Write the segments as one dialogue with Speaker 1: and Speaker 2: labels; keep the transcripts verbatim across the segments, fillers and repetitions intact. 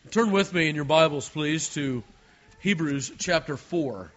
Speaker 1: Turn with me in your Bibles, please, to Hebrews chapter four.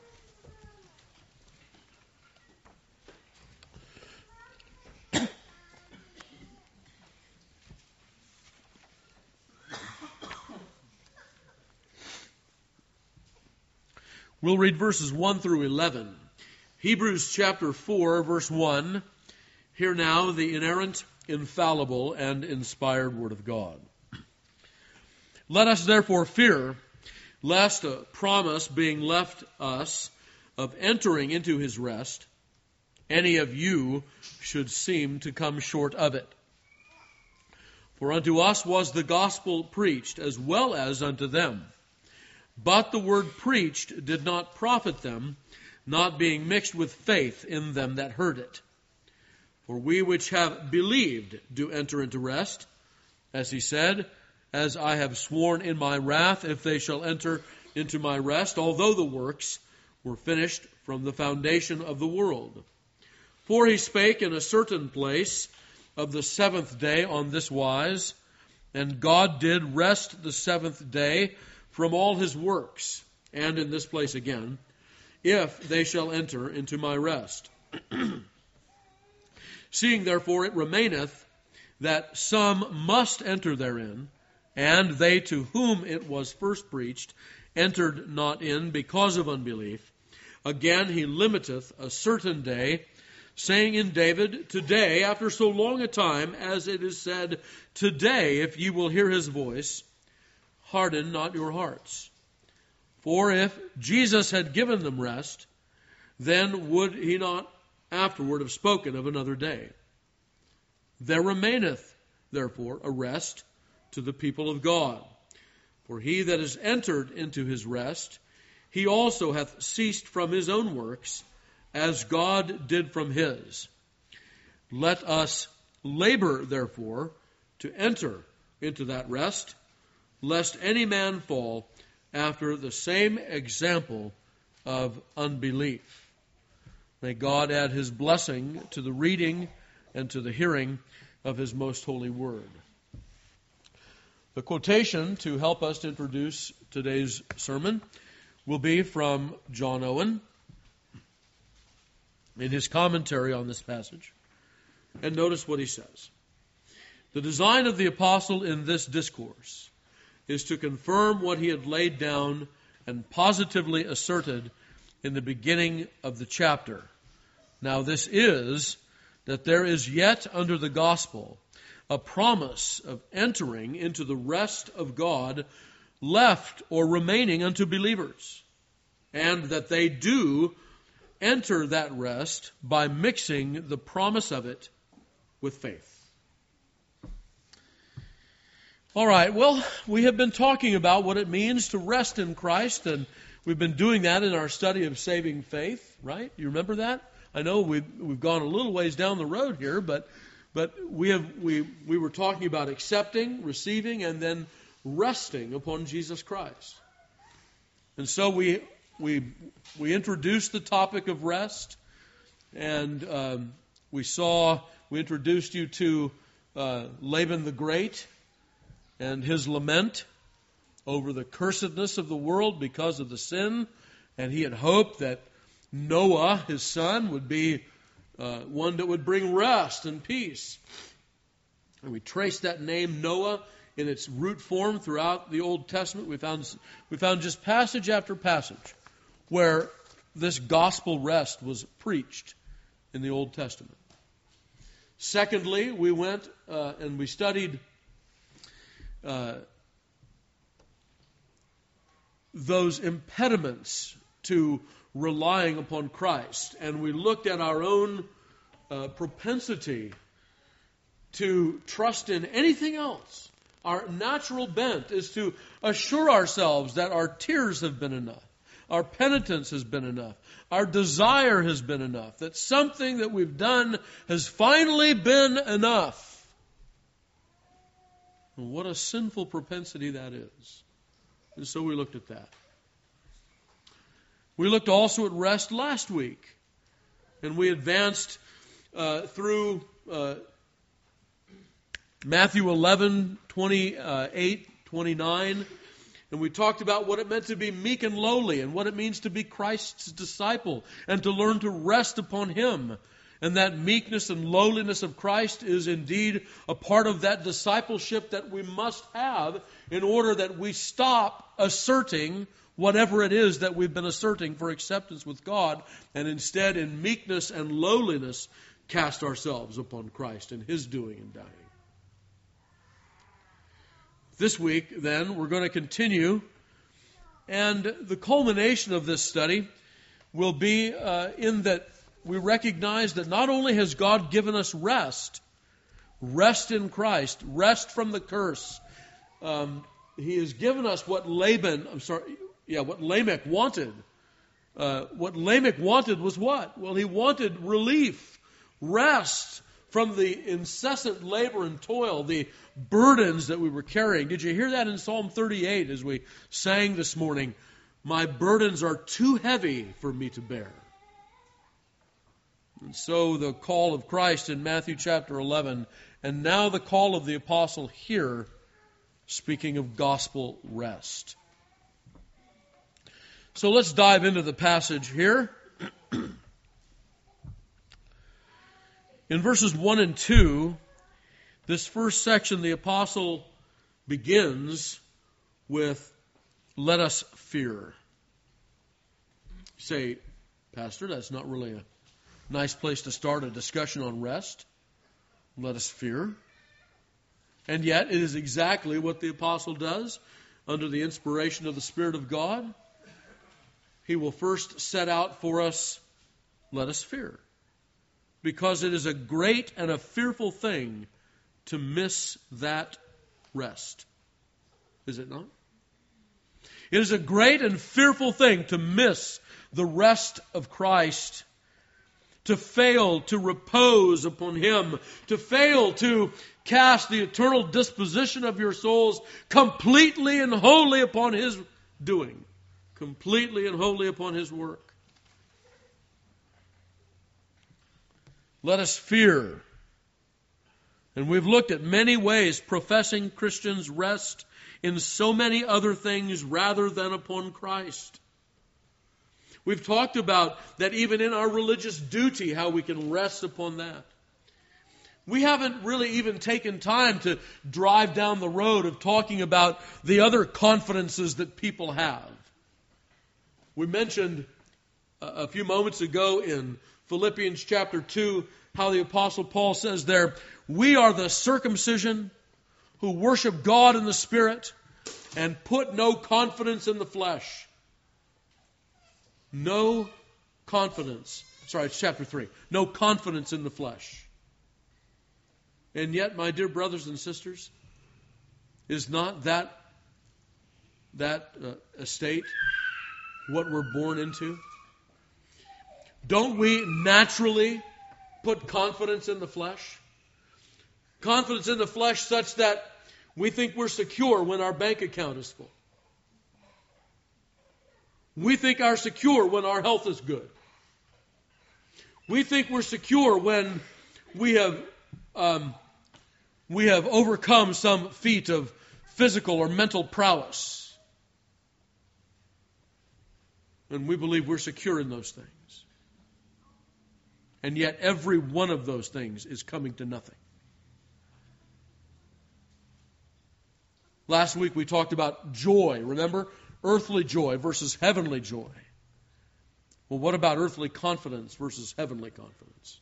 Speaker 1: We'll read verses one through eleven. Hebrews chapter four, verse one. Hear now the inerrant, infallible, and inspired Word of God. Let us therefore fear, lest a promise being left us of entering into his rest, any of you should seem to come short of it. For unto us was the gospel preached, as well as unto them. But the word preached did not profit them, not being mixed with faith in them that heard it. For we which have believed do enter into rest, as he said, as I have sworn in my wrath, if they shall enter into my rest, although the works were finished from the foundation of the world. For he spake in a certain place of the seventh day on this wise, and God did rest the seventh day from all his works, and in this place again, if they shall enter into my rest. Seeing therefore it remaineth that some must enter therein, and they to whom it was first preached entered not in because of unbelief. Again he limiteth a certain day, saying in David, Today, after so long a time, as it is said, Today, if ye will hear his voice, harden not your hearts. For if Jesus had given them rest, then would he not afterward have spoken of another day. There remaineth, therefore, a rest to the people of God. For he that is entered into his rest, he also hath ceased from his own works, as God did from his. Let us labor, therefore, to enter into that rest, lest any man fall after the same example of unbelief. May God add his blessing to the reading and to the hearing of his most holy word. The quotation to help us to introduce today's sermon will be from John Owen in his commentary on this passage. And notice what he says. The design of the apostle in this discourse is to confirm what he had laid down and positively asserted in the beginning of the chapter. Now this is that there is yet under the gospel a promise of entering into the rest of God left or remaining unto believers, and that they do enter that rest by mixing the promise of it with faith. All right, well, we have been talking about what it means to rest in Christ, and we've been doing that in our study of saving faith, right? You remember that? I know we've, we've gone a little ways down the road here, but but we have we we were talking about accepting, receiving, and then resting upon Jesus Christ. And so we we we introduced the topic of rest, and um, we saw we introduced you to uh, Laban the Great and his lament over the cursedness of the world because of the sin, and he had hoped that Noah, his son, would be uh, one that would bring rest and peace. And we traced that name Noah in its root form throughout the Old Testament. We found we found just passage after passage where this gospel rest was preached in the Old Testament. Secondly, we went uh, and we studied uh, those impediments to relying upon Christ. And we looked at our own uh, propensity to trust in anything else. Our natural bent is to assure ourselves that our tears have been enough. Our penitence has been enough. Our desire has been enough. That something that we've done has finally been enough. And what a sinful propensity that is. And so we looked at that. We looked also at rest last week. And we advanced uh, through uh, Matthew eleven, twenty-eight, twenty-nine, And we talked about what it meant to be meek and lowly and what it means to be Christ's disciple and to learn to rest upon Him. And that meekness and lowliness of Christ is indeed a part of that discipleship that we must have in order that we stop asserting whatever it is that we've been asserting for acceptance with God, and instead in meekness and lowliness cast ourselves upon Christ and His doing and dying. This week, then, we're going to continue, and the culmination of this study will be uh, in that we recognize that not only has God given us rest, rest in Christ, rest from the curse, um, He has given us what Laban, I'm sorry, yeah, what Lamech wanted. Uh, what Lamech wanted was what? Well, he wanted relief, rest from the incessant labor and toil, the burdens that we were carrying. Did you hear that in Psalm thirty-eight as we sang this morning? My burdens are too heavy for me to bear. And so the call of Christ in Matthew chapter eleven, and now the call of the apostle here, speaking of gospel rest. So let's dive into the passage here. In verses one and two, this first section, the apostle begins with, let us fear. You say, Pastor, that's not really a nice place to start a discussion on rest. Let us fear. And yet, it is exactly what the apostle does under the inspiration of the Spirit of God. He will first set out for us, let us fear. Because it is a great and a fearful thing to miss that rest. Is it not? It is a great and fearful thing to miss the rest of Christ, to fail to repose upon Him, to fail to cast the eternal disposition of your souls completely and wholly upon His doing, completely and wholly upon His work. Let us fear. And we've looked at many ways professing Christians rest in so many other things rather than upon Christ. We've talked about that even in our religious duty, how we can rest upon that. We haven't really even taken time to drive down the road of talking about the other confidences that people have. We mentioned a few moments ago in Philippians chapter two, how the Apostle Paul says there, we are the circumcision who worship God in the Spirit and put no confidence in the flesh. No confidence. Sorry, it's chapter three. No confidence in the flesh. And yet, my dear brothers and sisters, is not that, that uh, estate what we're born into? Don't we naturally put confidence in the flesh? Confidence in the flesh such that we think we're secure when our bank account is full. We think we're secure when our health is good. We think we're secure when we have um, we have overcome some feat of physical or mental prowess. And we believe we're secure in those things. And yet every one of those things is coming to nothing. Last week we talked about joy, remember? Earthly joy versus heavenly joy. Well, what about earthly confidence versus heavenly confidence?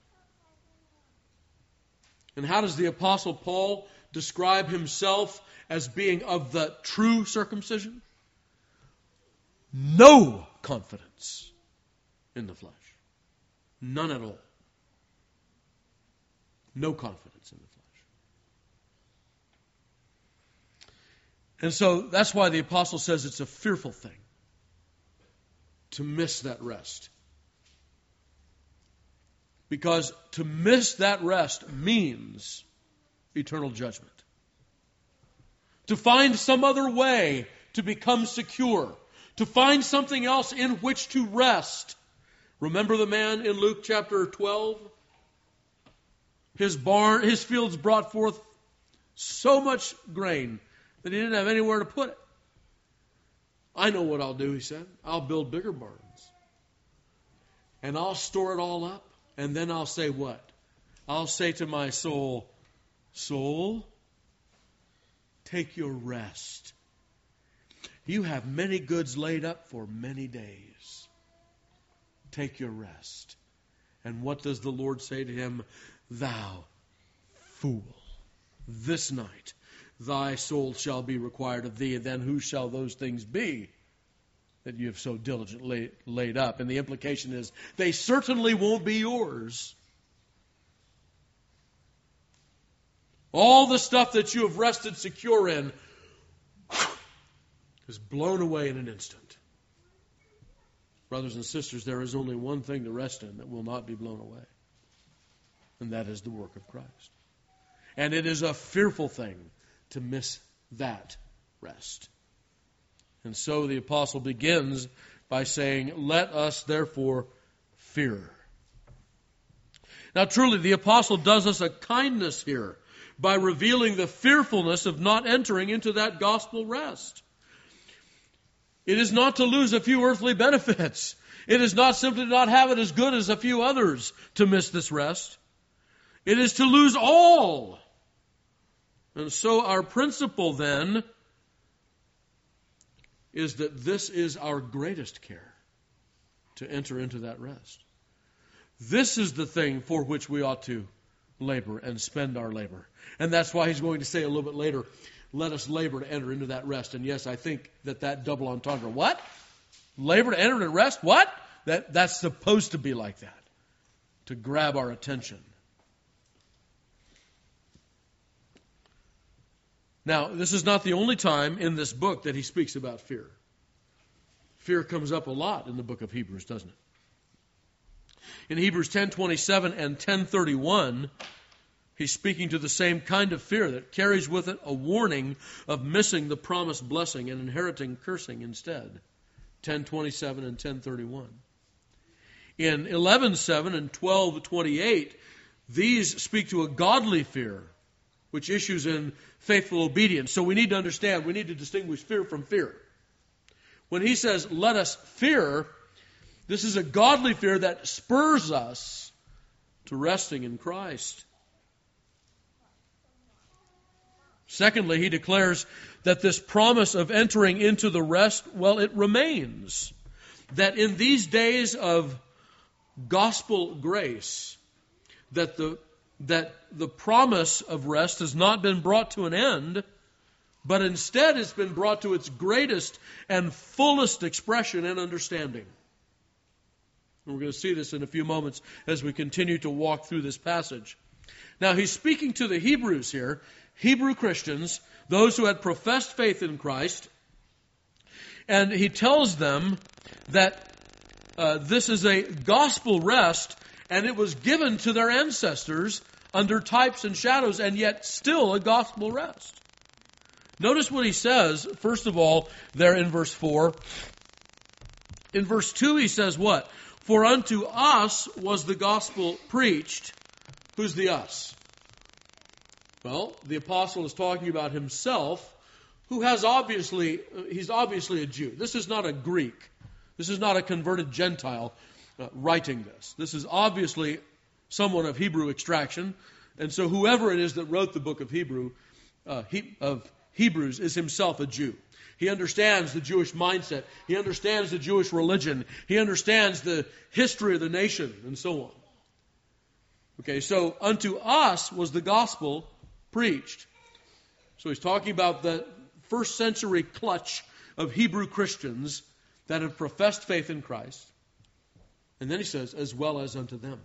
Speaker 1: And how does the Apostle Paul describe himself as being of the true circumcision? No confidence in the flesh. None at all. No confidence in the flesh. And so that's why the apostle says it's a fearful thing to miss that rest. Because to miss that rest means eternal judgment. To find some other way to become secure. To find something else in which to rest. Remember the man in Luke chapter twelve? His barn, his fields brought forth so much grain that he didn't have anywhere to put it. I know what I'll do, he said. I'll build bigger barns. And I'll store it all up. And then I'll say what? I'll say to my soul, soul, take your rest. You have many goods laid up for many days. Take your rest. And what does the Lord say to him? Thou fool, this night thy soul shall be required of thee, and then who shall those things be that you have so diligently laid up? And the implication is, they certainly won't be yours. All the stuff that you have rested secure in is blown away in an instant. Brothers and sisters, there is only one thing to rest in that will not be blown away, and that is the work of Christ. And it is a fearful thing to miss that rest. And so the apostle begins by saying, let us therefore fear. Now truly, the apostle does us a kindness here by revealing the fearfulness of not entering into that gospel rest. It is not to lose a few earthly benefits. It is not simply to not have it as good as a few others to miss this rest. It is to lose all. And so our principle then is that this is our greatest care, to enter into that rest. This is the thing for which we ought to labor and spend our labor. And that's why he's going to say a little bit later, let us labor to enter into that rest. And yes, I think that that double entendre, what? Labor to enter into rest? What? That, that's supposed to be like that, to grab our attention. Now, this is not the only time in this book that he speaks about fear. Fear comes up a lot in the book of Hebrews, doesn't it? In Hebrews ten twenty-seven and ten thirty-one, he's speaking to the same kind of fear that carries with it a warning of missing the promised blessing and inheriting cursing instead. ten twenty-seven and ten thirty-one. In eleven seven and twelve twenty-eight, these speak to a godly fear, which issues in faithful obedience. So we need to understand, we need to distinguish fear from fear. When he says, let us fear, this is a godly fear that spurs us to resting in Christ. Secondly, he declares that this promise of entering into the rest, well, it remains. That in these days of gospel grace, that the that the promise of rest has not been brought to an end, but instead it's been brought to its greatest and fullest expression and understanding. And we're going to see this in a few moments as we continue to walk through this passage. Now, he's speaking to the Hebrews here, Hebrew Christians, those who had professed faith in Christ, and he tells them that uh, this is a gospel rest, and it was given to their ancestors under types and shadows, and yet still a gospel rest. Notice what he says, first of all, there in verse four. In verse two he says what? For unto us was the gospel preached. Who's the us? Well, the apostle is talking about himself, who has obviously, he's obviously a Jew. This is not a Greek. This is not a converted Gentile uh, writing this. This is obviously someone of Hebrew extraction. And so whoever it is that wrote the book of Hebrew, uh, he, of Hebrews, is himself a Jew. He understands the Jewish mindset. He understands the Jewish religion. He understands the history of the nation and so on. Okay, so unto us was the gospel preached. So he's talking about the first century clutch of Hebrew Christians that have professed faith in Christ. And then he says, as well as unto them.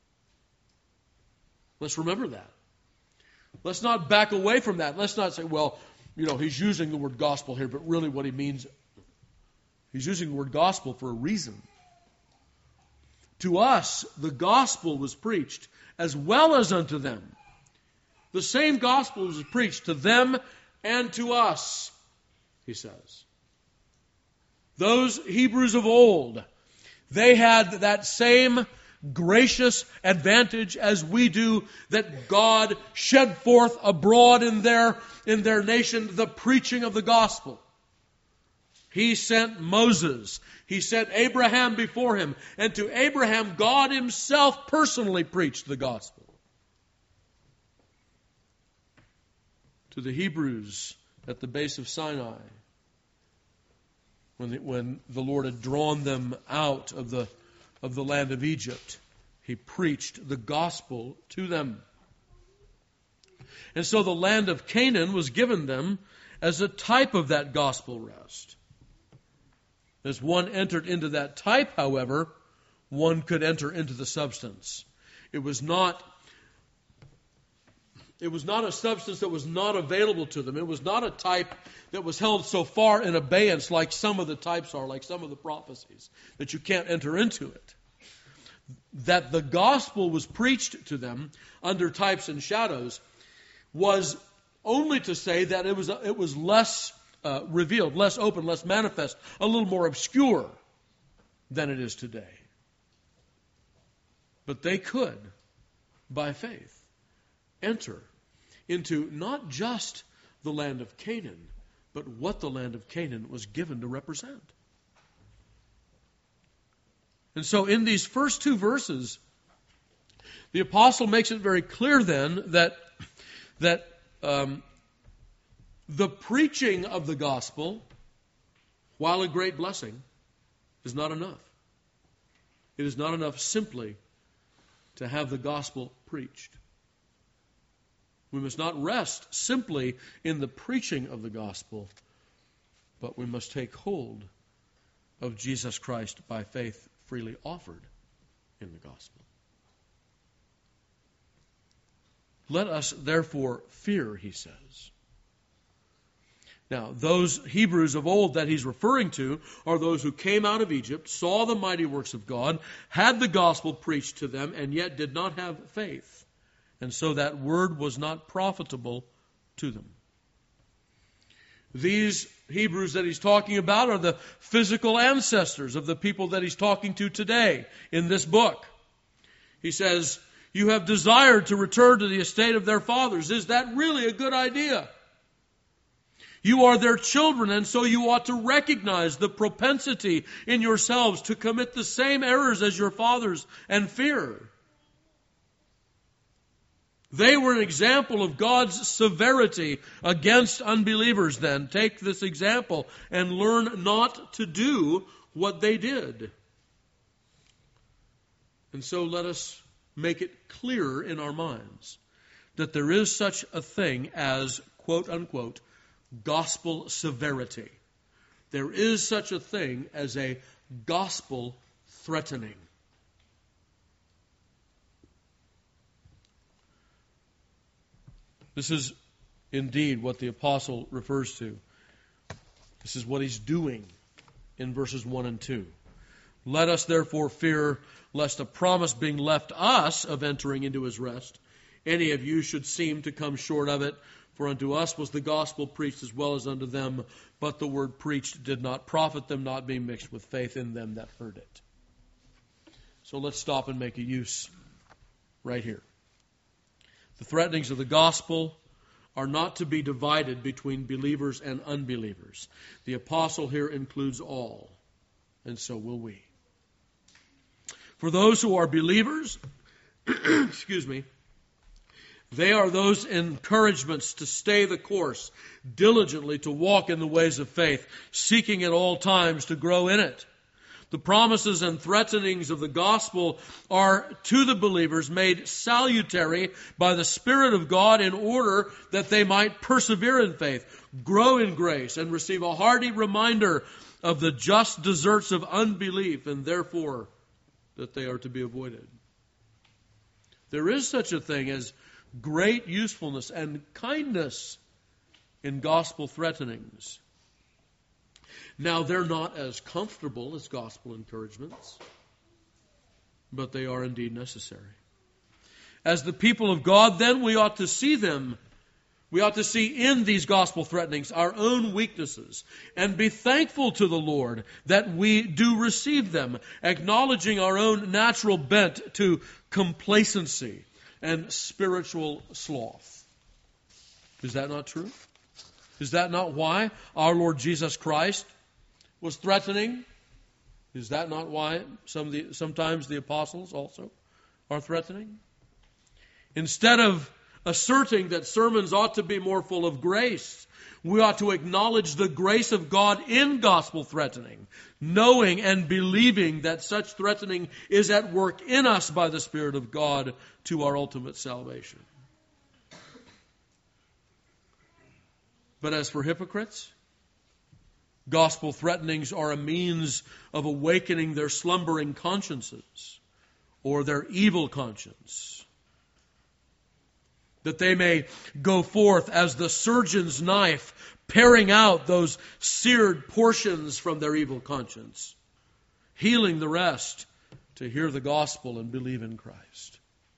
Speaker 1: Let's remember that. Let's not back away from that. Let's not say, well, you know, he's using the word gospel here, but really what he means, he's using the word gospel for a reason. To us, the gospel was preached as well as unto them. The same gospel was preached to them and to us, he says. Those Hebrews of old, they had that same gracious advantage as we do, that God shed forth abroad in their, in their nation the preaching of the gospel. He sent Moses. He sent Abraham before him. And to Abraham, God himself personally preached the gospel. To the Hebrews at the base of Sinai, when the, when the Lord had drawn them out of the, of the land of Egypt, He preached the gospel to them. And so the land of Canaan was given them as a type of that gospel rest. As one entered into that type, however, one could enter into the substance. It was not, it was not a substance that was not available to them. It was not a type that was held so far in abeyance like some of the types are, like some of the prophecies, that you can't enter into it. That the gospel was preached to them under types and shadows was only to say that it was it was less uh, revealed, less open, less manifest, a little more obscure than it is today. But they could, by faith, enter into not just the land of Canaan, but what the land of Canaan was given to represent. And so in these first two verses, the apostle makes it very clear then that that um, the preaching of the gospel, while a great blessing, is not enough. It is not enough simply to have the gospel preached. We must not rest simply in the preaching of the gospel, but we must take hold of Jesus Christ by faith freely offered in the gospel. Let us therefore fear, he says. Now, those Hebrews of old that he's referring to are those who came out of Egypt, saw the mighty works of God, had the gospel preached to them, and yet did not have faith. And so that word was not profitable to them. These Hebrews that he's talking about are the physical ancestors of the people that he's talking to today in this book. He says, you have desired to return to the estate of their fathers. Is that really a good idea? You are their children, and so you ought to recognize the propensity in yourselves to commit the same errors as your fathers and fear. They were an example of God's severity against unbelievers then. Take this example and learn not to do what they did. And so let us make it clear in our minds that there is such a thing as, quote unquote, gospel severity. There is such a thing as a gospel threatening. This is indeed what the apostle refers to. This is what he's doing in verses one and two. Let us therefore fear lest a promise being left us of entering into his rest, any of you should seem to come short of it. For unto us was the gospel preached as well as unto them, but the word preached did not profit them, not being mixed with faith in them that heard it. So let's stop and make a use right here. The threatenings of the gospel are not to be divided between believers and unbelievers. The apostle here includes all, and so will we. For those who are believers, excuse me, they are those encouragements to stay the course, diligently to walk in the ways of faith, seeking at all times to grow in it. The promises and threatenings of the gospel are to the believers made salutary by the Spirit of God in order that they might persevere in faith, grow in grace, and receive a hearty reminder of the just deserts of unbelief, and therefore that they are to be avoided. There is such a thing as great usefulness and kindness in gospel threatenings. Now, they're not as comfortable as gospel encouragements, but they are indeed necessary. As the people of God, then, we ought to see them. We ought to see in these gospel threatenings our own weaknesses and be thankful to the Lord that we do receive them, acknowledging our own natural bent to complacency and spiritual sloth. Is that not true? Is that not why our Lord Jesus Christ was threatening. Is that not why some of the, sometimes the apostles also are threatening? Instead of asserting that sermons ought to be more full of grace, we ought to acknowledge the grace of God in gospel threatening, knowing and believing that such threatening is at work in us by the Spirit of God to our ultimate salvation. But as for hypocrites, gospel threatenings are a means of awakening their slumbering consciences or their evil conscience, that they may go forth as the surgeon's knife, paring out those seared portions from their evil conscience, healing the rest to hear the gospel and believe in Christ.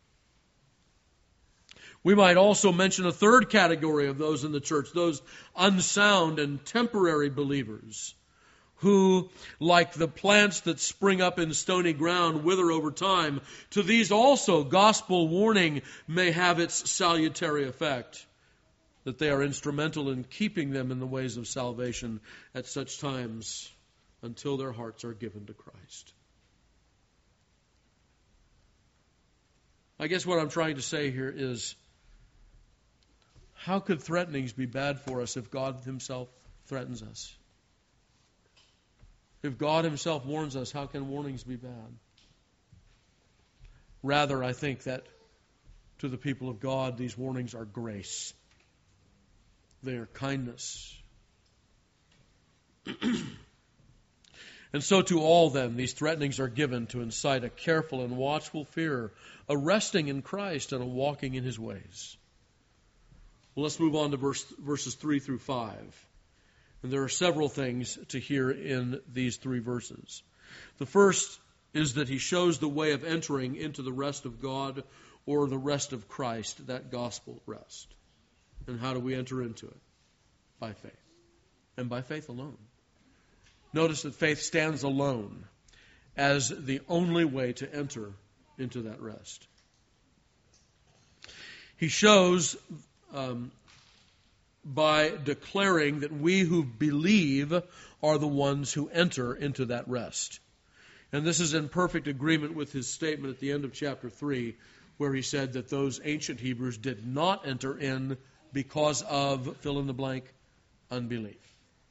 Speaker 1: We might also mention a third category of those in the church, those unsound and temporary believers who, like the plants that spring up in stony ground, wither over time. To these also gospel warning may have its salutary effect, that they are instrumental in keeping them in the ways of salvation at such times until their hearts are given to Christ. I guess what I'm trying to say here is, how could threatenings be bad for us if God Himself threatens us? If God Himself warns us, how can warnings be bad? Rather, I think that to the people of God, these warnings are grace. They are kindness. And so to all then, these threatenings are given to incite a careful and watchful fear, a resting in Christ and a walking in His ways. Well, let's move on to verse, verses three through five. And there are several things to hear in these three verses. The first is that he shows the way of entering into the rest of God or the rest of Christ, that gospel rest. And how do we enter into it? By faith. And by faith alone. Notice that faith stands alone as the only way to enter into that rest. He shows Um, by declaring that we who believe are the ones who enter into that rest. And this is in perfect agreement with his statement at the end of chapter three, where he said that those ancient Hebrews did not enter in because of, fill in the blank, unbelief.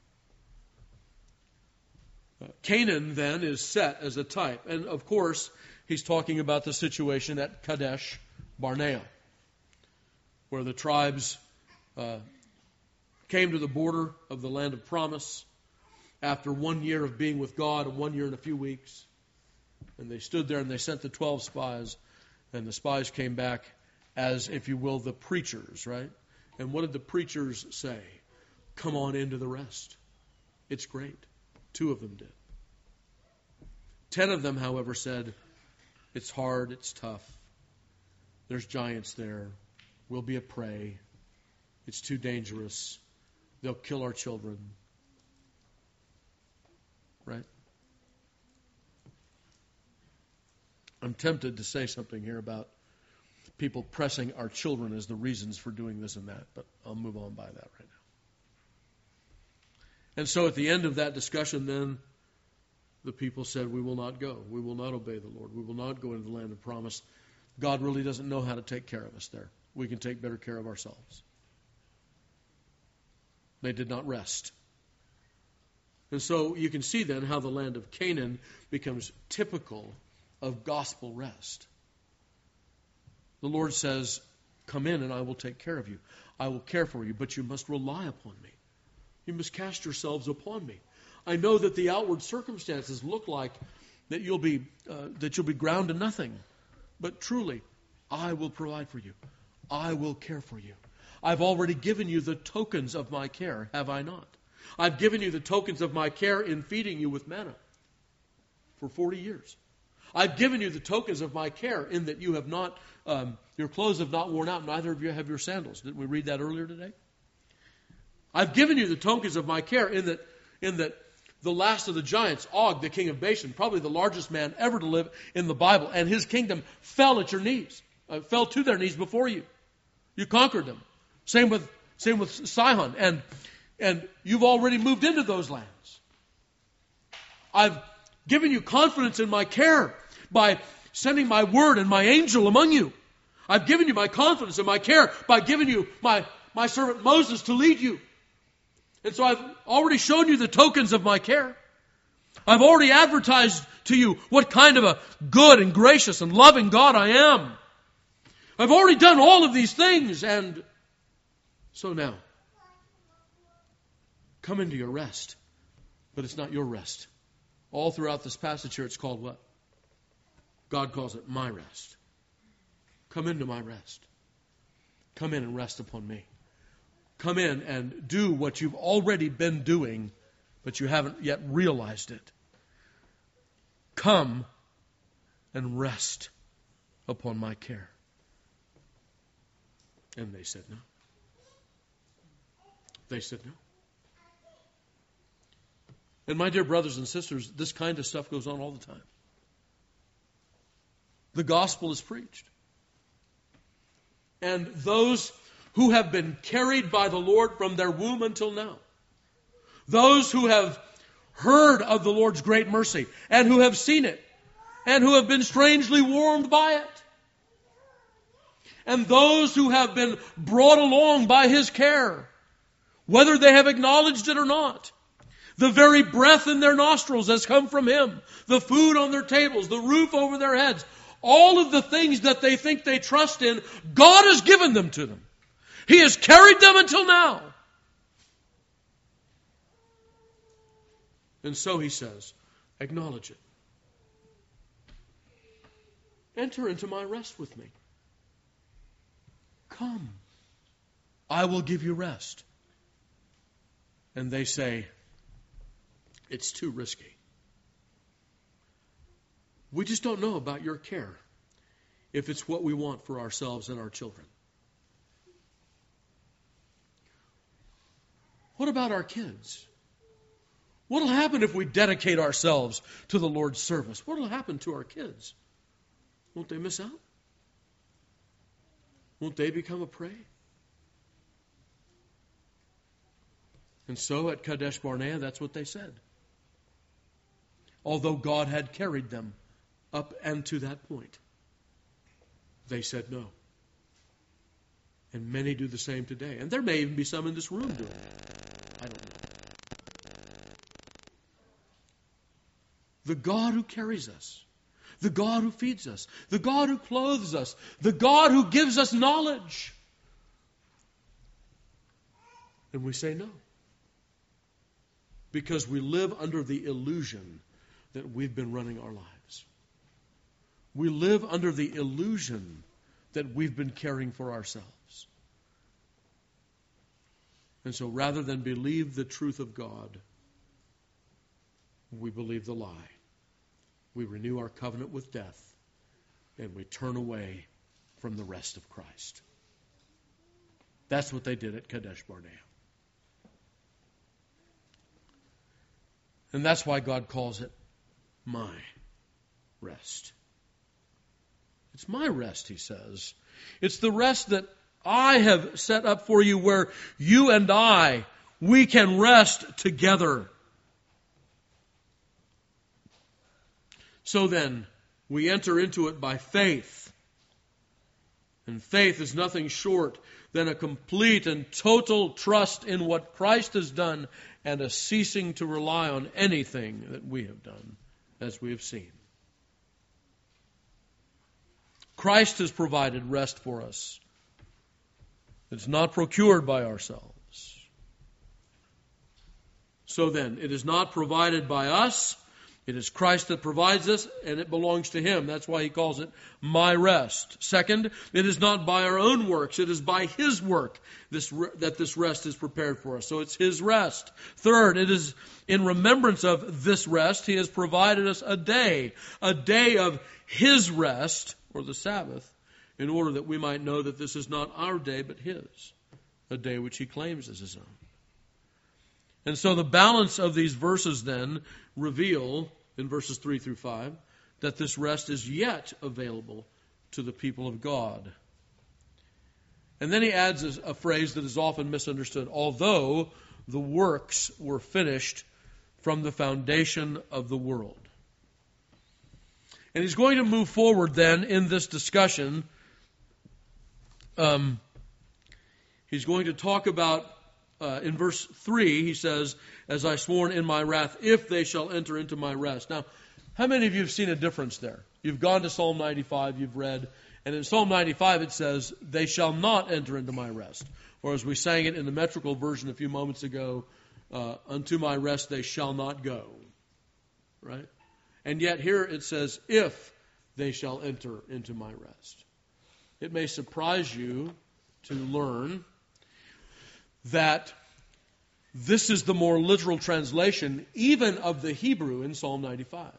Speaker 1: Uh, Canaan, then, is set as a type. And, of course, he's talking about the situation at Kadesh Barnea, where the tribes uh, came to the border of the land of promise after one year of being with God and one year and a few weeks. And they stood there and they sent the twelve spies, and the spies came back as, if you will, the preachers, right? And what did the preachers say? Come on into the rest. It's great. Two of them did. Ten of them, however, said, it's hard, it's tough. There's giants there. We'll be a prey. It's too dangerous. They'll kill our children. Right? I'm tempted to say something here about people pressing our children as the reasons for doing this and that, but I'll move on by that right now. And so at the end of that discussion then, the people said, we will not go. We will not obey the Lord. We will not go into the land of promise. God really doesn't know how to take care of us there. We can take better care of ourselves. They did not rest. And so you can see then how the land of Canaan becomes typical of gospel rest. The Lord says, come in and I will take care of you. I will care for you, but you must rely upon me. You must cast yourselves upon me. I know that the outward circumstances look like that you'll be uh, that you'll be ground to nothing, but truly, I will provide for you. I will care for you. I've already given you the tokens of my care, have I not? I've given you the tokens of my care in feeding you with manna for forty years. I've given you the tokens of my care in that you have not, um, your clothes have not worn out, neither of you have your sandals. Didn't we read that earlier today? I've given you the tokens of my care in that, in that the last of the giants, Og, the king of Bashan, probably the largest man ever to live in the Bible, and his kingdom fell at your knees, uh, fell to their knees before you. You conquered them. Same with same with Sihon, and and you've already moved into those lands. I've given you confidence in my care by sending my word and my angel among you. I've given you my confidence and my care by giving you my, my servant Moses to lead you. And so I've already shown you the tokens of my care. I've already advertised to you what kind of a good and gracious and loving God I am. I've already done all of these things, and so now, come into your rest. But it's not your rest. All throughout this passage here, it's called what? God calls it my rest. Come into my rest. Come in and rest upon me. Come in and do what you've already been doing, but you haven't yet realized it. Come and rest upon my care. And they said no. They said no. And my dear brothers and sisters, this kind of stuff goes on all the time. The gospel is preached. And those who have been carried by the Lord from their womb until now, those who have heard of the Lord's great mercy and who have seen it and who have been strangely warmed by it, and those who have been brought along by His care, whether they have acknowledged it or not, the very breath in their nostrils has come from Him, the food on their tables, the roof over their heads, all of the things that they think they trust in, God has given them to them. He has carried them until now. And so He says, acknowledge it. Enter into my rest with me. Come, I will give you rest. And they say, it's too risky. We just don't know about your care if it's what we want for ourselves and our children. What about our kids? What will happen if we dedicate ourselves to the Lord's service? What will happen to our kids? Won't they miss out? Won't they become a prey? And so at Kadesh Barnea, that's what they said. Although God had carried them up and to that point, they said no. And many do the same today. And there may even be some in this room doing it. I don't know. The God who carries us, the God who feeds us, the God who clothes us, the God who gives us knowledge. And we say no. Because we live under the illusion that we've been running our lives. We live under the illusion that we've been caring for ourselves. And so rather than believe the truth of God, we believe the lie. We renew our covenant with death, and we turn away from the rest of Christ. That's what they did at Kadesh Barnea. And that's why God calls it my rest. It's my rest, He says. It's the rest that I have set up for you where you and I, we can rest together. So then, we enter into it by faith. And faith is nothing short than a complete and total trust in what Christ has done and a ceasing to rely on anything that we have done, as we have seen. Christ has provided rest for us. It's not procured by ourselves. So then, it is not provided by us. It is Christ that provides us, and it belongs to Him. That's why He calls it my rest. Second, it is not by our own works. It is by His work this, that this rest is prepared for us. So it's His rest. Third, it is in remembrance of this rest, He has provided us a day, a day of His rest, or the Sabbath, in order that we might know that this is not our day, but His, a day which He claims as His own. And so the balance of these verses then reveal, in verses three through five, that this rest is yet available to the people of God. And then he adds a phrase that is often misunderstood. Although the works were finished from the foundation of the world. And he's going to move forward then in this discussion. Um, he's going to talk about, uh, in verse three, he says, as I sworn in my wrath, if they shall enter into my rest. Now, how many of you have seen a difference there? You've gone to Psalm ninety-five, you've read, and in Psalm ninety-five it says, they shall not enter into my rest. Or as we sang it in the metrical version a few moments ago, uh, unto my rest they shall not go. Right? And yet here it says, if they shall enter into my rest. It may surprise you to learn that this is the more literal translation even of the Hebrew in Psalm ninety-five.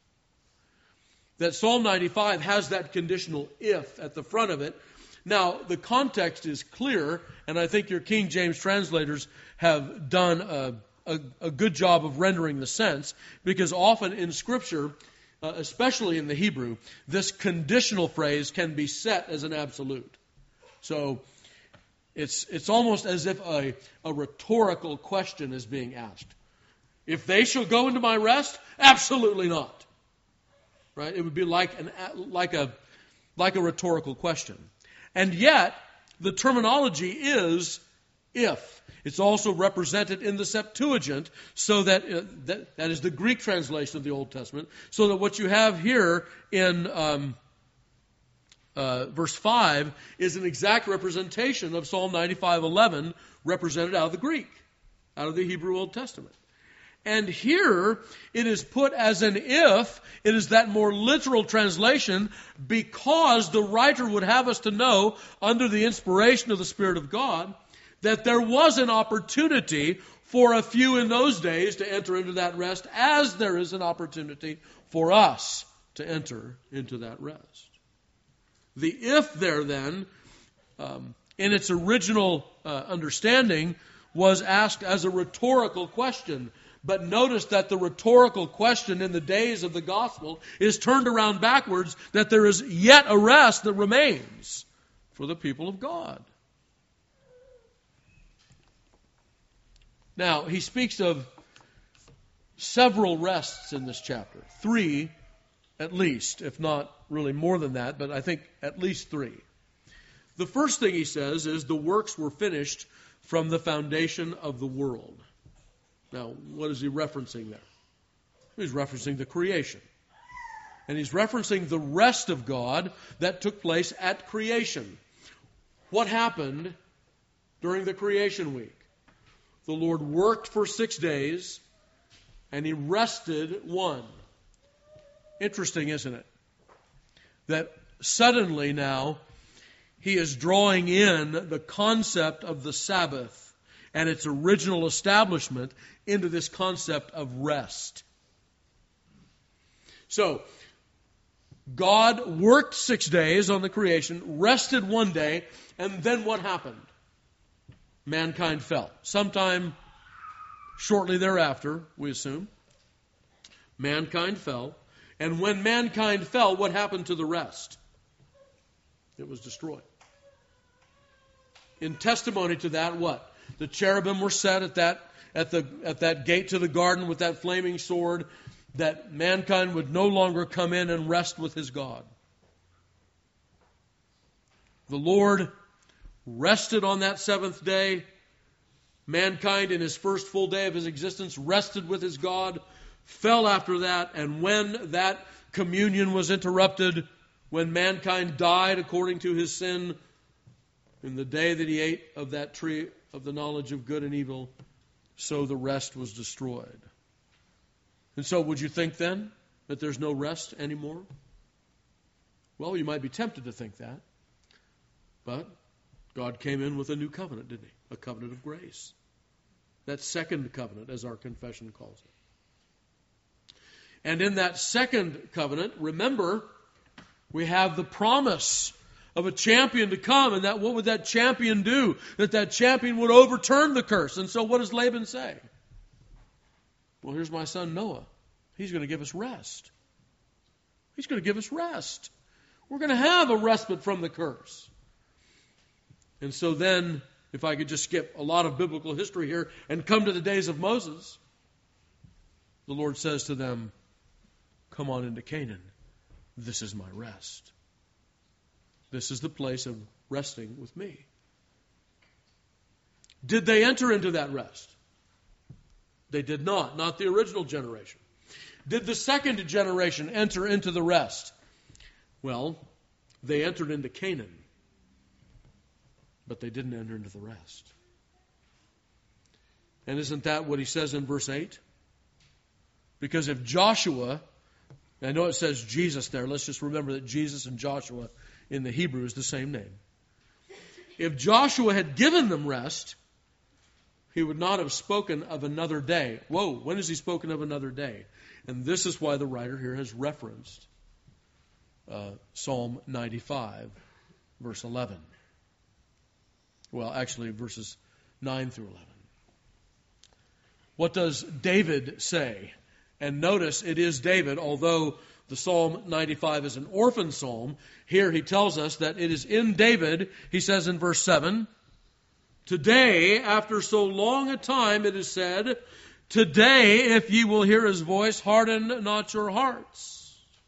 Speaker 1: That Psalm ninety-five has that conditional if at the front of it. Now, the context is clear, and I think your King James translators have done a, a, a good job of rendering the sense, because often in Scripture, uh, especially in the Hebrew, this conditional phrase can be set as an absolute. So, it's it's almost as if a, a rhetorical question is being asked. If they shall go into my rest? Absolutely not. Right? It would be like an like a like a rhetorical question. And yet, the terminology is if. It's also represented in the Septuagint, so that, uh, that that is the Greek translation of the Old Testament, so that what you have here in um, uh, verse five is an exact representation of Psalm ninety-five eleven, represented out of the Greek, out of the Hebrew Old Testament. And here it is put as an if. It is that more literal translation, because the writer would have us to know, under the inspiration of the Spirit of God, that there was an opportunity for a few in those days to enter into that rest, as there is an opportunity for us to enter into that rest. The if there then, um, in its original uh, understanding, was asked as a rhetorical question. But notice that the rhetorical question in the days of the gospel is turned around backwards, that there is yet a rest that remains for the people of God. Now, he speaks of several rests in this chapter. Three, at least, if not really more than that, but I think at least three. The first thing he says is the works were finished from the foundation of the world. Now, what is he referencing there? He's referencing the creation. And he's referencing the rest of God that took place at creation. What happened during the creation week? The Lord worked for six days, and he rested one. Interesting, isn't it? That suddenly now, he is drawing in the concept of the Sabbath and its original establishment into this concept of rest. So, God worked six days on the creation, rested one day, and then what happened? Mankind fell. Sometime shortly thereafter, we assume, mankind fell. And when mankind fell, what happened to the rest? It was destroyed. In testimony to that, what? The cherubim were set at that at the at that gate to the garden with that flaming sword, that mankind would no longer come in and rest with his God. The Lord rested on that seventh day. Mankind, in his first full day of his existence, rested with his God, fell after that, and when that communion was interrupted, when mankind died according to his sin, in the day that he ate of that tree of the knowledge of good and evil, so the rest was destroyed. And so would you think then that there's no rest anymore? Well, you might be tempted to think that. But God came in with a new covenant, didn't he? A covenant of grace. That second covenant, as our confession calls it. And in that second covenant, remember, we have the promise of a champion to come, and that what would that champion do? That that champion would overturn the curse. And so what does Laban say? Well, here's my son Noah. He's going to give us rest. He's going to give us rest. We're going to have a respite from the curse. And so then, if I could just skip a lot of biblical history here and come to the days of Moses. the Lord says to them, come on into Canaan. This is my rest. This is the place of resting with me. Did they enter into that rest? They did not, not the original generation. Did the second generation enter into the rest? Well, they entered into Canaan, but they didn't enter into the rest. And isn't that what he says in verse eight? Because if Joshua, I know it says Jesus there, let's just remember that Jesus and Joshua in the Hebrew is the same name. If Joshua had given them rest, he would not have spoken of another day. Whoa, when has he spoken of another day? And this is why the writer here has referenced uh, Psalm ninety-five, verse eleven. Well, actually, verses nine through eleven. What does David say? And notice it is David, although the Psalm ninety-five is an orphan psalm. Here he tells us that it is in David. He says in verse seven, today, after so long a time, it is said, today, if ye will hear his voice, harden not your hearts.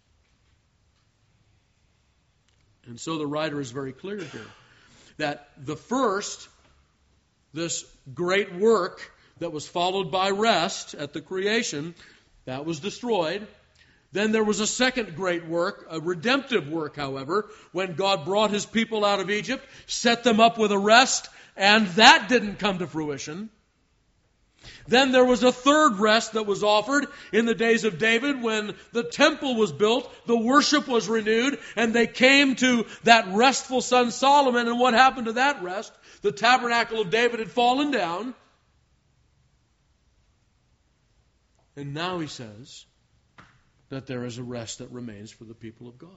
Speaker 1: And so the writer is very clear here that the first, this great work that was followed by rest at the creation, that was destroyed. Then there was a second great work, a redemptive work, however, when God brought his people out of Egypt, set them up with a rest, and that didn't come to fruition. Then there was a third rest that was offered in the days of David when the temple was built, the worship was renewed, and they came to that restful son Solomon. And what happened to that rest? The tabernacle of David had fallen down. And now he says that there is a rest that remains for the people of God.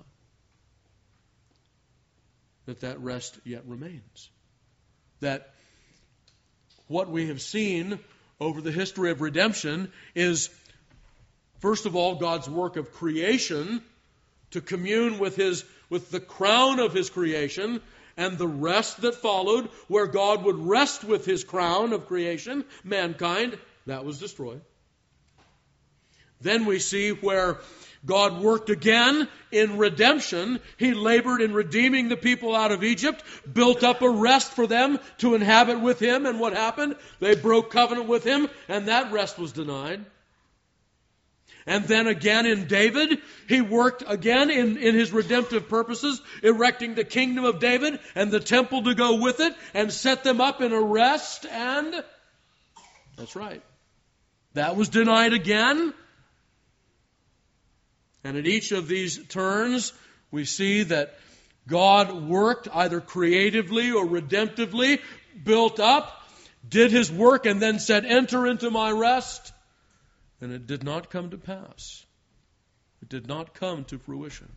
Speaker 1: That that rest yet remains. That what we have seen over the history of redemption is, first of all, God's work of creation to commune with his with the crown of his creation, and the rest that followed, where God would rest with his crown of creation, mankind, that was destroyed. Then we see where God worked again in redemption. He labored in redeeming the people out of Egypt, built up a rest for them to inhabit with him. And what happened? They broke covenant with him, and that rest was denied. And then again in David, he worked again in, in his redemptive purposes, erecting the kingdom of David and the temple to go with it, and set them up in a rest. And that's right, that was denied again. And at each of these turns, we see that God worked either creatively or redemptively, built up, did his work, and then said, enter into my rest. And it did not come to pass. It did not come to fruition.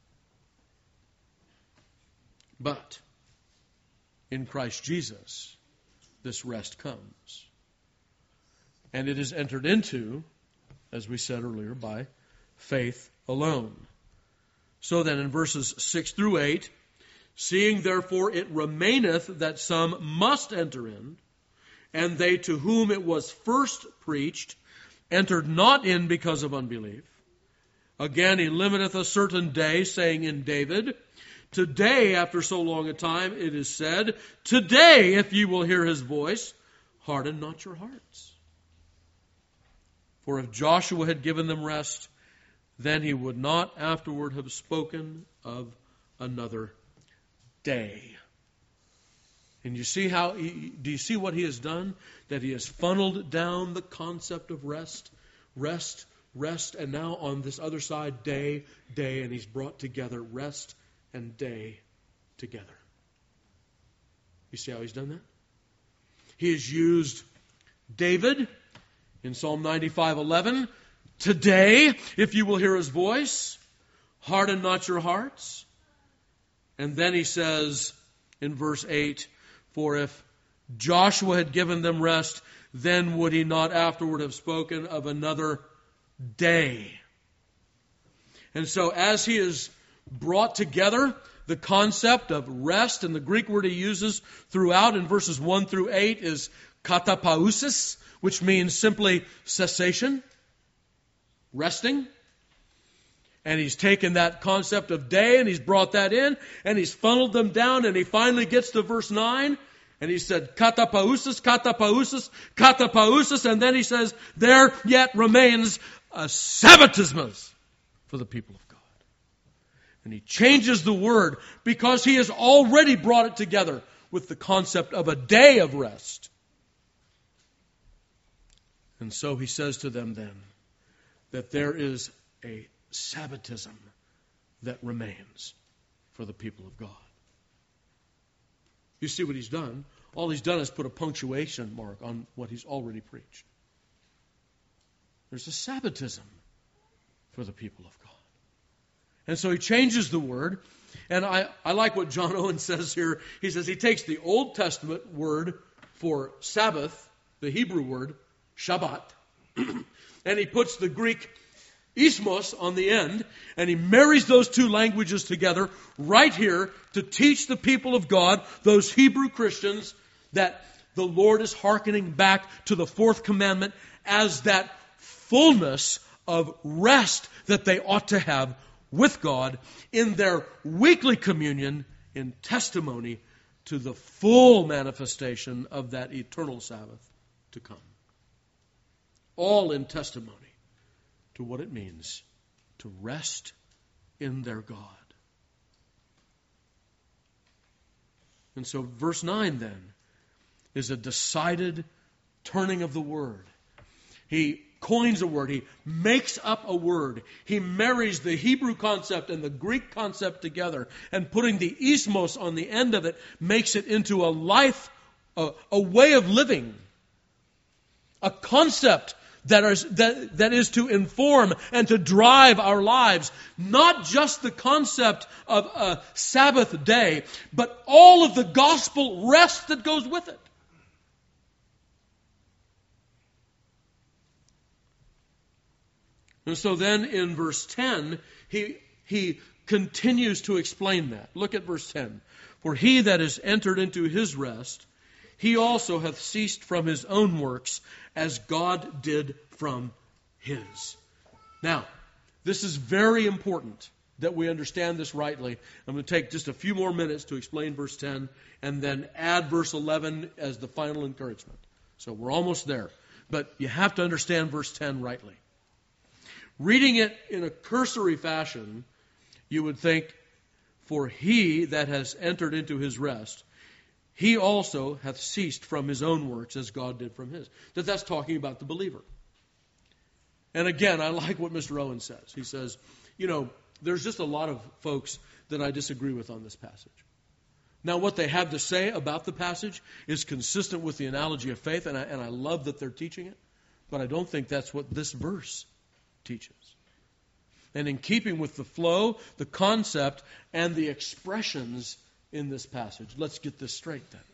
Speaker 1: But in Christ Jesus, this rest comes. And it is entered into, as we said earlier, by faith alone. So then in verses six through eight, seeing therefore it remaineth that some must enter in, and they to whom it was first preached entered not in because of unbelief. Again he limiteth a certain day, saying in David, today after so long a time it is said, today if ye will hear his voice, harden not your hearts. For if Joshua had given them rest, then he would not afterward have spoken of another day. And you see how, he, do you see what he has done? That he has funneled down the concept of rest, rest, rest, and now on this other side, day, day, and he's brought together rest and day together. You see how he's done that? He has used David in Psalm ninety-five eleven. Today, if you will hear his voice, harden not your hearts. And then he says in verse eight, for if Joshua had given them rest, then would he not afterward have spoken of another day. And so as he has brought together the concept of rest, and the Greek word he uses throughout in verses one through eight is katapausis, which means simply cessation. resting. And he's taken that concept of day and he's brought that in and he's funneled them down, and he finally gets to verse nine and he said, katapausis, katapausis, katapausis, and then he says, there yet remains a sabbatismus for the people of God. And he changes the word because he has already brought it together with the concept of a day of rest. And so he says to them then that there is a Sabbatism that remains for the people of God. You see what he's done? All he's done is put a punctuation mark on what he's already preached. There's a Sabbatism for the people of God. And so he changes the word. And I, I like what John Owen says here. He says he takes the Old Testament word for Sabbath, the Hebrew word, Shabbat, and he puts the Greek ismos on the end, and he marries those two languages together right here to teach the people of God, those Hebrew Christians, that the Lord is hearkening back to the fourth commandment as that fullness of rest that they ought to have with God in their weekly communion in testimony to the full manifestation of that eternal Sabbath to come. All in testimony to what it means to rest in their God. And so verse nine then is a decided turning of the word. He coins a word. He makes up a word. He marries the Hebrew concept and the Greek concept together, and putting the ismos on the end of it makes it into a life, a, a way of living, a concept That is, that, that is to inform and to drive our lives. Not just the concept of a Sabbath day, but all of the gospel rest that goes with it. And so then in verse ten, he, he continues to explain that. Look at verse ten. For he that is entered into his rest, he also hath ceased from his own works, as God did from his. Now, this is very important that we understand this rightly. I'm going to take just a few more minutes to explain verse ten and then add verse eleven as the final encouragement. So we're almost there. But you have to understand verse ten rightly. Reading it in a cursory fashion, you would think, for he that has entered into his rest, he also hath ceased from his own works as God did from his. That that's talking about the believer. And again, I like what Mister Owen says. He says, you know, there's just a lot of folks that I disagree with on this passage. Now, what they have to say about the passage is consistent with the analogy of faith, and I, and I love that they're teaching it, but I don't think that's what this verse teaches. And in keeping with the flow, the concept, and the expressions in this passage, let's get this straight then.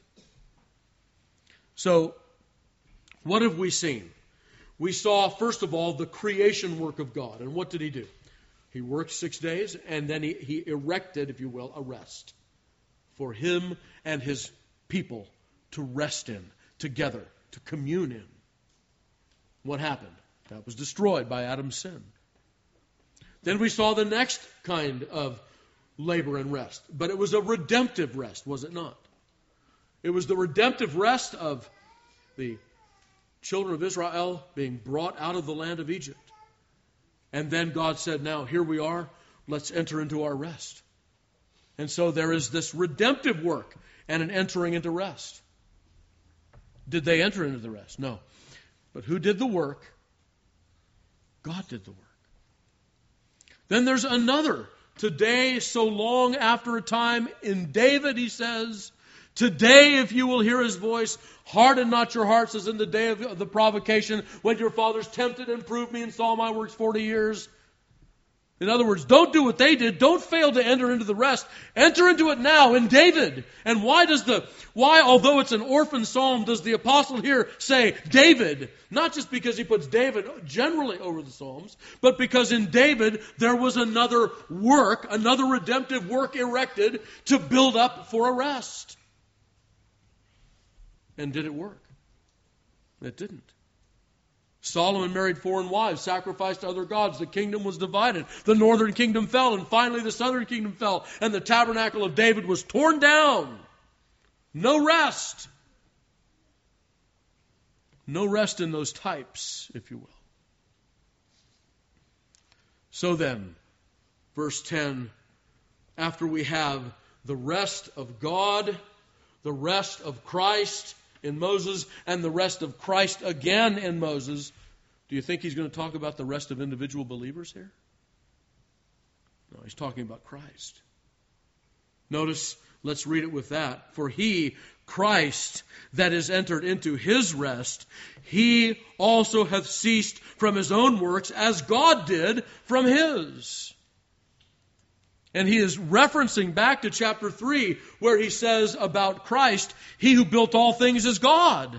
Speaker 1: So, what have we seen? We saw, first of all, the creation work of God. And what did he do? He worked six days, and then he, he erected, if you will, a rest for him and his people to rest in, together, to commune in. What happened? That was destroyed by Adam's sin. Then we saw the next kind of labor and rest. But it was a redemptive rest, was it not? It was the redemptive rest of the children of Israel being brought out of the land of Egypt. And then God said, now here we are, let's enter into our rest. And so there is this redemptive work and an entering into rest. Did they enter into the rest? No. But who did the work? God did the work. Then there's another. Today, so long after a time, in David he says, today if you will hear his voice, harden not your hearts as in the day of the provocation, when your fathers tempted and proved me and saw my works forty years. In other words, don't do what they did. Don't fail to enter into the rest. Enter into it now in David. And why does the, why, although it's an orphan psalm, does the apostle here say David? Not just because he puts David generally over the psalms, but because in David there was another work, another redemptive work erected to build up for a rest. And did it work? It didn't. Solomon married foreign wives, sacrificed to other gods. The kingdom was divided. The northern kingdom fell, and finally the southern kingdom fell. And the tabernacle of David was torn down. No rest. No rest in those types, if you will. So then, verse ten, after we have the rest of God, the rest of Christ in Moses, and the rest of Christ again in Moses, do you think he's going to talk about the rest of individual believers here? No, he's talking about Christ. Notice, let's read it with that. For he, Christ, that is entered into his rest, he also hath ceased from his own works as God did from his. And he is referencing back to chapter three, where he says about Christ, he who built all things is God.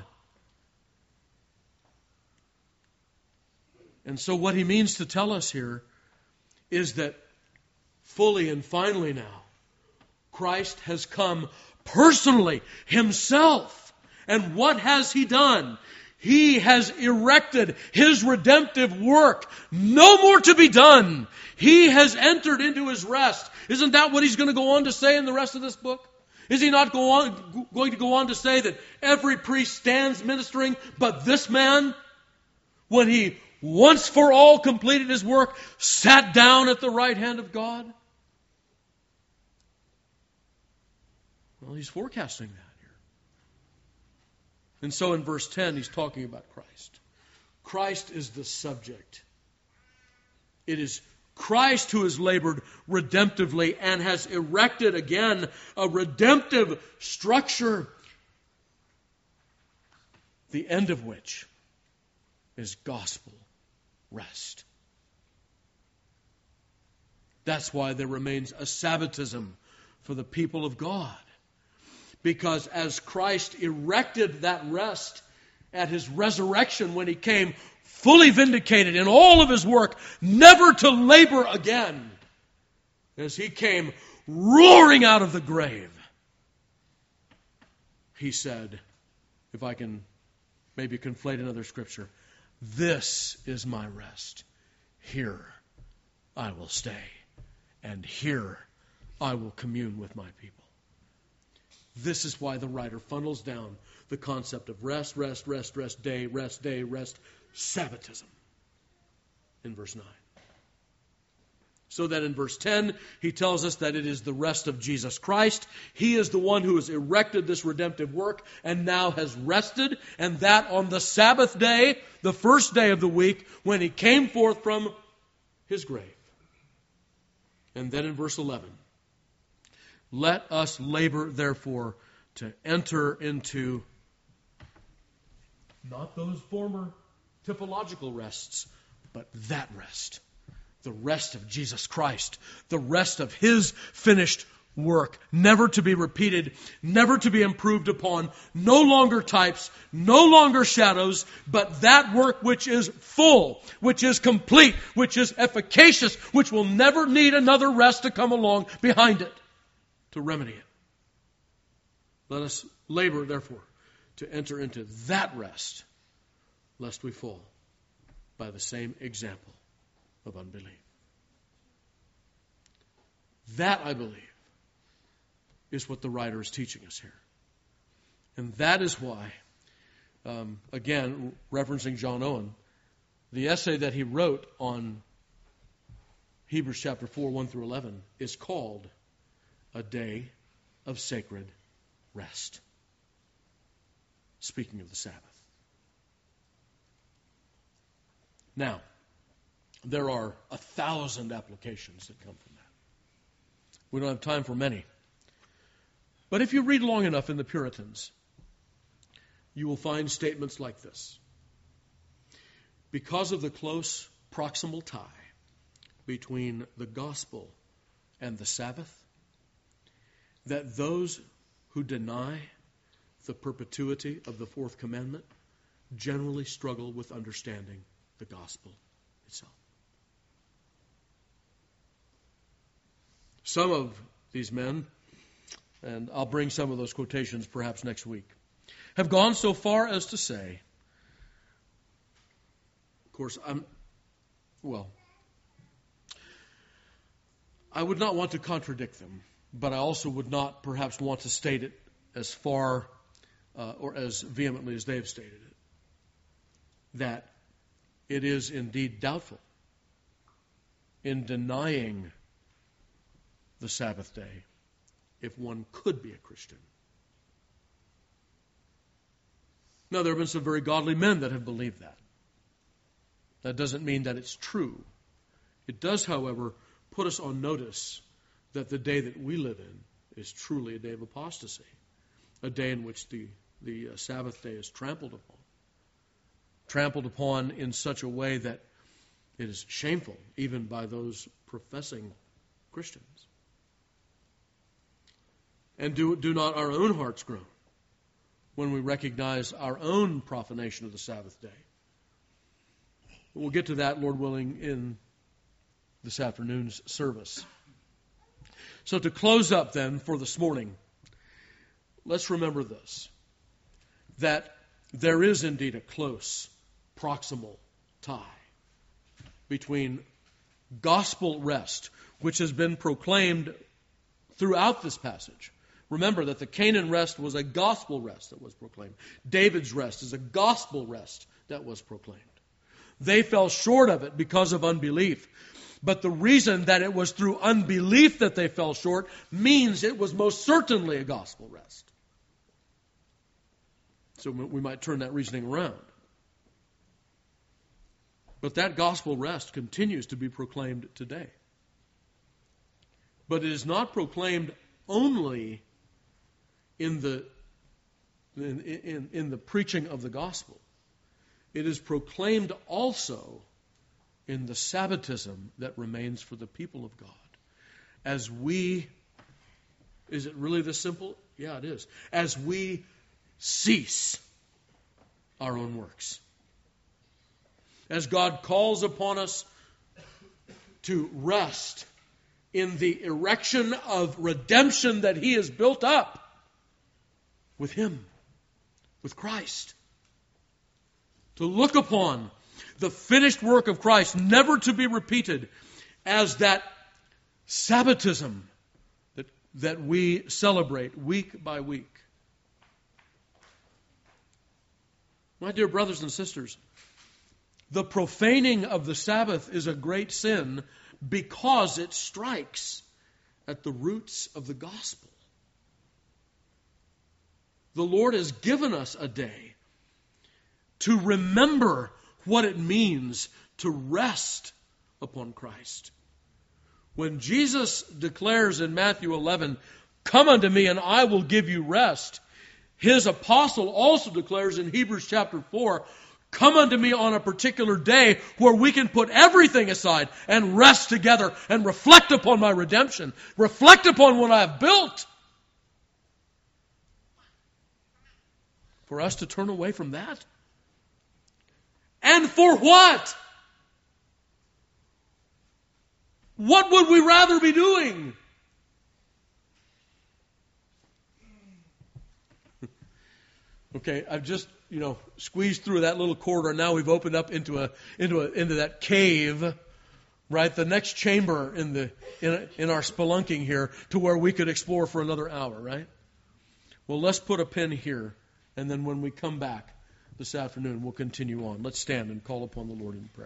Speaker 1: And so what he means to tell us here is that fully and finally now, Christ has come personally, himself. And what has he done? He has erected his redemptive work. No more to be done. He has entered into his rest. Isn't that what he's going to go on to say in the rest of this book? Is he not go on, going to go on to say that every priest stands ministering, but this man, when he once for all completed his work, sat down at the right hand of God? Well, he's forecasting that. And so in verse ten, he's talking about Christ. Christ is the subject. It is Christ who has labored redemptively and has erected again a redemptive structure, the end of which is gospel rest. That's why there remains a Sabbatism for the people of God. Because as Christ erected that rest at his resurrection when he came fully vindicated in all of his work, never to labor again, as he came roaring out of the grave, he said, if I can maybe conflate another scripture, this is my rest. Here I will stay, and here I will commune with my people. This is why the writer funnels down the concept of rest, rest, rest, rest, day, rest, day, rest, Sabbatism in verse nine. So that in verse ten, he tells us that it is the rest of Jesus Christ. He is the one who has erected this redemptive work and now has rested, and that on the Sabbath day, the first day of the week, when he came forth from his grave. And then in verse eleven, let us labor, therefore, to enter into not those former typological rests, but that rest. The rest of Jesus Christ. The rest of his finished work. Never to be repeated, never to be improved upon. No longer types, no longer shadows, but that work which is full, which is complete, which is efficacious, which will never need another rest to come along behind it to remedy it. Let us labor, therefore, to enter into that rest, lest we fall by the same example of unbelief. That, I believe, is what the writer is teaching us here. And that is why, um, again, referencing John Owen, the essay that he wrote on Hebrews chapter four, one through eleven, is called A Day of Sacred Rest. Speaking of the Sabbath. Now, there are a thousand applications that come from that. We don't have time for many. But if you read long enough in the Puritans, you will find statements like this. Because of the close proximal tie between the gospel and the Sabbath, that those who deny the perpetuity of the fourth commandment generally struggle with understanding the gospel itself. Some of these men, and I'll bring some of those quotations perhaps next week, have gone so far as to say Of course, I'm, well, I would not want to contradict them, but I also would not perhaps want to state it as far uh, or as vehemently as they have stated it, that it is indeed doubtful in denying the Sabbath day if one could be a Christian. Now, there have been some very godly men that have believed that. That doesn't mean that it's true. It does, however, put us on notice that the day that we live in is truly a day of apostasy, a day in which the, the uh, Sabbath day is trampled upon. Trampled upon in such a way that it is shameful, even by those professing Christians. And do, do not our own hearts groan when we recognize our own profanation of the Sabbath day? We'll get to that, Lord willing, in this afternoon's service. So to close up then for this morning, let's remember this, that there is indeed a close proximal tie between gospel rest, which has been proclaimed throughout this passage. Remember that the Canaan rest was a gospel rest that was proclaimed. David's rest is a gospel rest that was proclaimed. They fell short of it because of unbelief. But the reason that it was through unbelief that they fell short means it was most certainly a gospel rest. So we might turn that reasoning around. But that gospel rest continues to be proclaimed today. But it is not proclaimed only in the in, in, in the preaching of the gospel. It is proclaimed also in the Sabbatism that remains for the people of God. As we, is it really this simple? Yeah, it is. As we cease our own works. As God calls upon us to rest in the erection of redemption that He has built up with Him, with Christ. To look upon the finished work of Christ, never to be repeated, as that Sabbatism that, that we celebrate week by week. My dear brothers and sisters, the profaning of the Sabbath is a great sin because it strikes at the roots of the gospel. The Lord has given us a day to remember what it means to rest upon Christ. When Jesus declares in Matthew eleven, "Come unto me and I will give you rest," His apostle also declares in Hebrews chapter four, "Come unto me on a particular day where we can put everything aside and rest together and reflect upon my redemption, reflect upon what I have built." For us to turn away from that? And for what? What would we rather be doing? Okay, I've just, you know, squeezed through that little corridor. Now we've opened up into a into a into that cave, right? The next chamber in the in in our spelunking here, to where we could explore for another hour, right? Well, let's put a pin here, and then when we come back this afternoon, we'll continue on. Let's stand and call upon the Lord in prayer.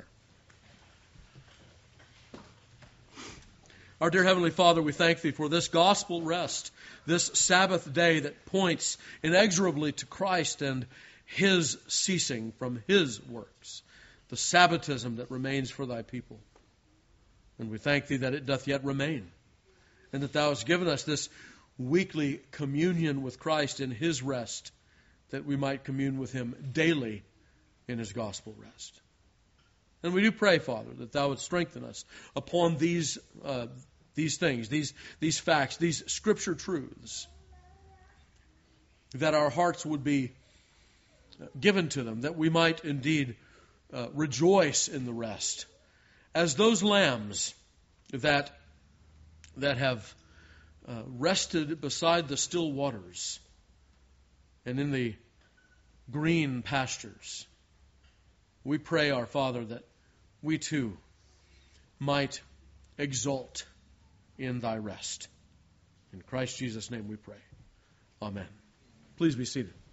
Speaker 1: Our dear Heavenly Father, we thank Thee for this gospel rest, this Sabbath day that points inexorably to Christ and His ceasing from His works, the Sabbatism that remains for Thy people. And we thank Thee that it doth yet remain, and that Thou hast given us this weekly communion with Christ in His rest, that we might commune with Him daily in His gospel rest. And we do pray, Father, that Thou would strengthen us upon these uh, these things, these these facts, these Scripture truths, that our hearts would be given to them, that we might indeed uh, rejoice in the rest, as those lambs that that have uh, rested beside the still waters and in the green pastures We pray, our Father, that we too might exult in thy rest. In Christ Jesus' name we pray. Amen. Please be seated.